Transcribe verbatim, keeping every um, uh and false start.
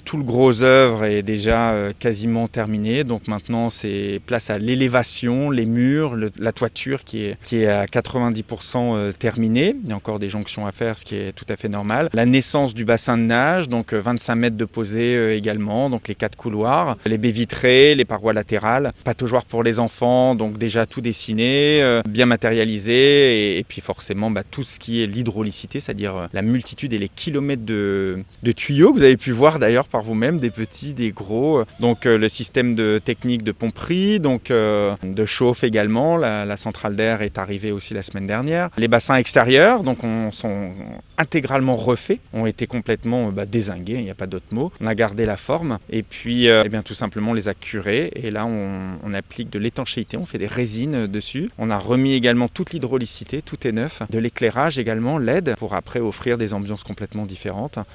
tout le gros œuvre est déjà euh, quasiment terminé. Donc maintenant, c'est place à l'élévation, les murs, le, la toiture qui est, qui est à quatre-vingt-dix pour cent euh, terminée. Il y a encore des jonctions à faire, ce qui est tout à fait normal. La naissance du bassin de nage, donc euh, vingt-cinq mètres de posée euh, également, donc les quatre couloirs, les baies vitrées, les parois latérales, pataugeoire pour les enfants, donc déjà tout dessiné, euh, bien matérialisé, et, et puis forcément bah, tout ce qui est l'hydraulicité, c'est-à-dire euh, la multitude et les kilomètres de, de tuyaux que vous avez pu voir d'ailleurs par vous-même, des petits, des gros. Donc euh, le système de technique de pomperie, donc euh, de chauffe également, la, la centrale d'air est arrivée aussi la semaine dernière. Les bassins extérieurs, donc on sont intégralement refaits, ont été complètement bah, dézingués, il n'y a pas d'autre mot. On a gardé la forme et puis euh, eh bien, tout simplement on les a curés et là on, on applique de l'étanchéité, on fait des résines dessus. On a remis également toute l'hydraulicité, tout est neuf, de l'éclairage également, L E D, pour après offrir des ambiances complètement différentes.